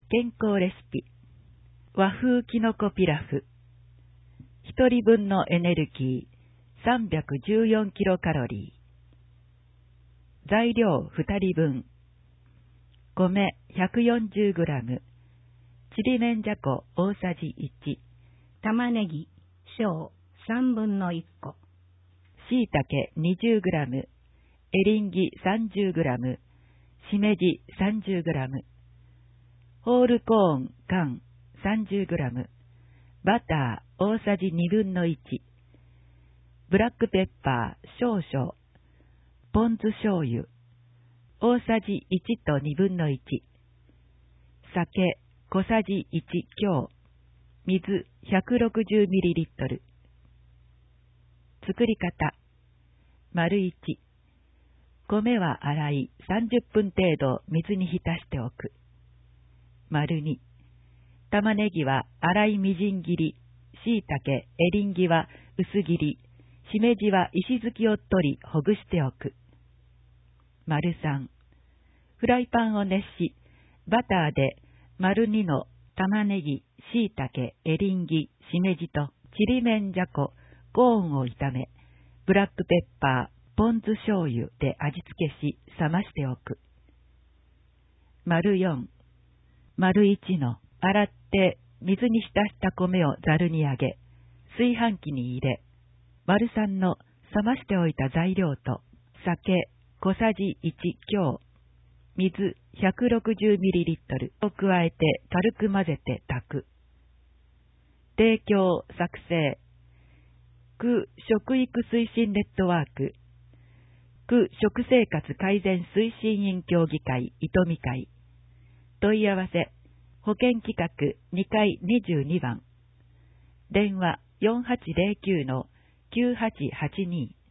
健康レシピ。和風きのこピラフ。1人分のエネルギー314キロカロリー。材料2人分。米140グラム。ちりめんじゃこ大さじ1。 玉ねぎ小3分の1個。 しいたけ20グラム。エリンギ30グラム。しめじ30グラム。ホールコーン缶30グラム。バター大さじ2分の1。ブラックペッパー少々。ポン酢醤油大さじ1と2分の1。酒小さじ1強。水 160ml。作り方。丸1。米は洗い30分程度水に浸しておく。丸2。玉ねぎは粗いみじん切り、しいたけ、エリンギは薄切り、しめじは石突きを取りほぐしておく。丸3。フライパンを熱し、バターで丸2の玉ねぎ、しいたけ、エリンギ、しめじとちりめんじゃこ、コーンを炒め、ブラックペッパー、ポン酢醤油で味付けし、冷ましておく。丸4。丸1の洗って水に浸した米をざるに上げ、炊飯器に入れ、丸3の冷ましておいた材料と酒小さじ1強、水 160ml を加えて軽く混ぜて炊く。提供作成。区食育推進ネットワーク。区食生活改善推進員協議会伊富会。問い合わせ。保険企画2階22番。電話4809-9882。